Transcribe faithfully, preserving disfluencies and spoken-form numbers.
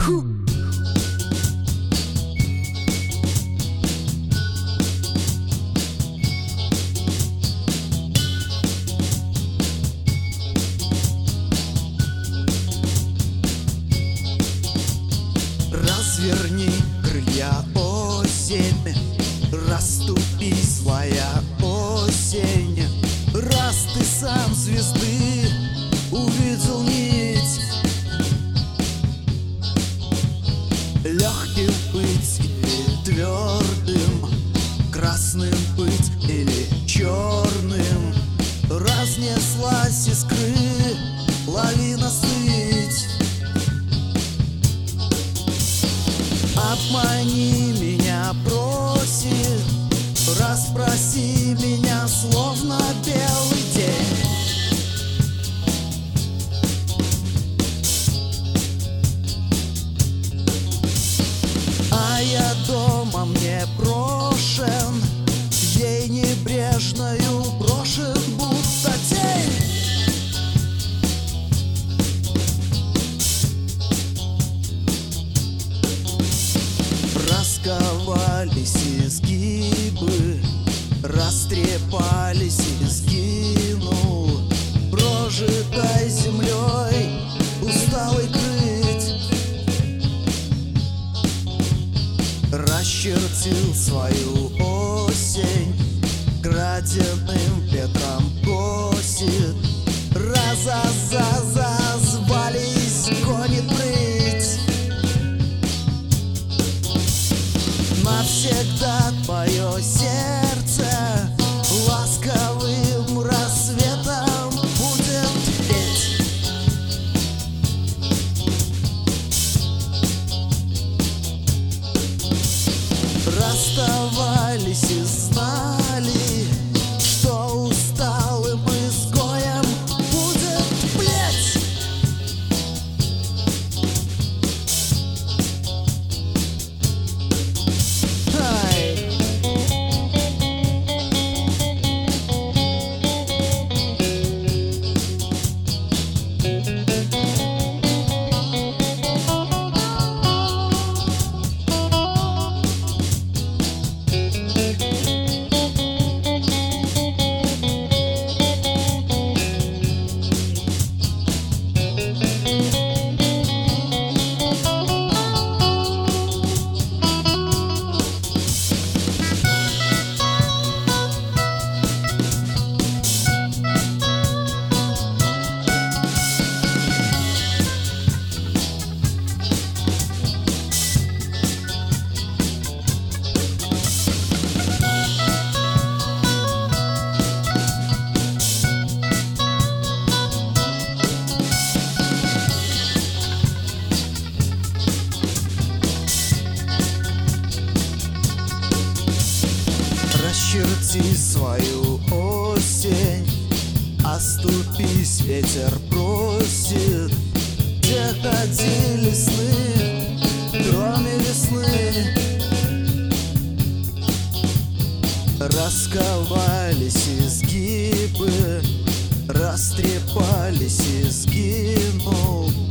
Разверни крылья, осень, расступись, злая осень. Раз ты сам звезды увидел нить, легким быть или твердым, красным быть или черным. Разнеслась искры лавина стыть. Обмани меня, просит, расспроси меня, словно белый день. А я дома мне брошен, ей небрежною брошен, будто тень. Расковались изгибы, растрепались и сгинул, прожитой землей усталый крыть. Расчертил свою осень, краденым ветром косит. Раза-за-за звались, гонит прыть. Навсегда твое сердце ласковым рассветом будет петь. Расставались и знали, что усталым изгоем будет плеть. Расчерти свою осень, оступись, ветер просит. Где ходили сны, кроме весны? Расковались изгибы, растрепались и сгинул